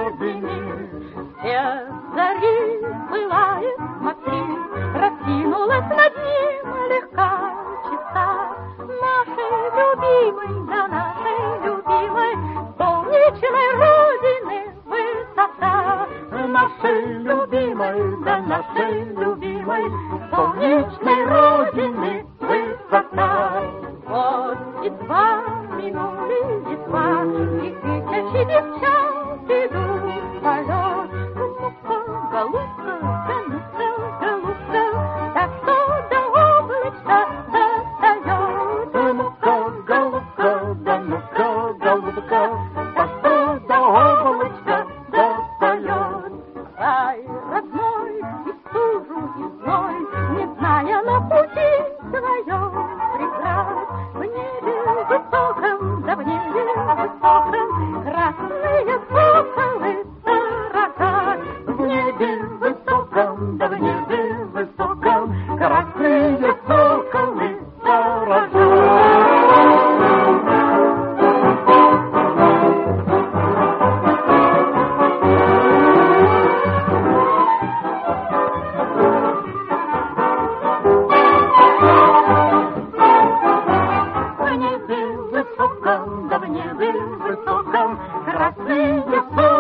родины. Все зари пылает Максим, раскинулась над ним легка чиста. Нашей любимой, да нашей любимой, солнечной родины высота. Нашей любимой, да нашей любимой, солнечной родины высота. Вот и два минули, и два, и тысячи девчат идут в полет. Ну-ка, голубка, да ну-ка, голубка, так что до облачка достает. Ну-ка, голубка, да ну-ка, голубка, так что до облачка достает. Край родной, и стужу, и зной, не зная на пути своем преград. В небе высоком, да в небе высоком, красные соколы сторожат. В небе высоком, да в небе высоком, красные соколы сторожат. В небе высоком, да в небе высоком, красные соколы